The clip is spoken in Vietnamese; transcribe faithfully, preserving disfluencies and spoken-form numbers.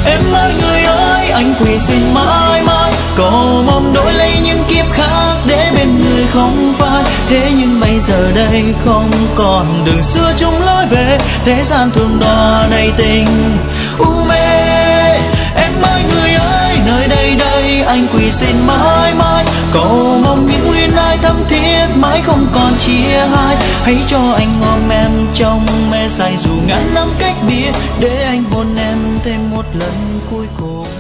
Em ơi người ơi, anh quỳ xin mãi mãi, cầu mong đổi lấy những kiếp khác để bên người không phai. Thế nhưng bây giờ đây không còn đường xưa chung lối về, thế gian thường đò đầy tình u mê. Em ơi người ơi, nơi đây đây anh quỳ xin mãi mãi, cầu mong những luyến ái thắm thiết mãi không còn chia hai. Hãy cho anh ôm em trong mê say dù ngàn năm cách biệt, để anh hôn em thêm một lần cuối cùng.